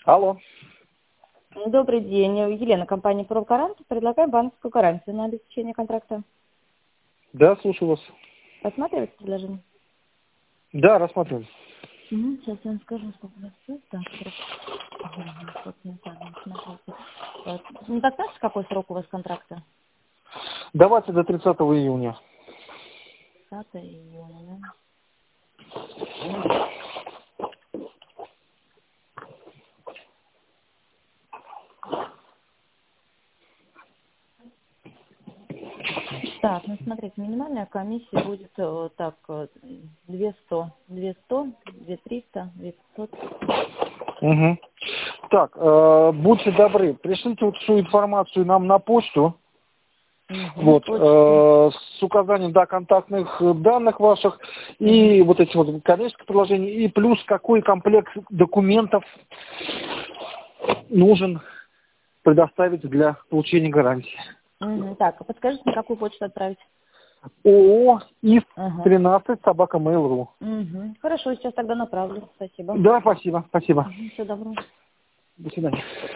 Алло. Добрый день. Елена, компания «Прокурант». Предлагаю банковскую гарантию на обеспечение контракта. Да, слушаю вас. Рассматриваете предложение? Да, рассматриваем. Сейчас я вам скажу, сколько у вас стоит. Так, срок. Не подскажете, какой срок у вас контракта? Давайте до 30 июня. 30 июня, да? Так, ну смотрите, минимальная комиссия будет так, 200, 2300, 2500. Угу. Так, будьте добры, пришлите вот всю информацию нам на почту. Вот, Почту. с указанием, да, контактных данных ваших и вот эти вот коммерческие предложения, и плюс какой комплект документов нужен предоставить для получения гарантии. Так, а подскажите, на какую почту отправить? ООО Ага. ИС-13 @mail.ru. Хорошо, сейчас тогда направлю. Спасибо. Да, спасибо, спасибо. Всего доброго. До свидания.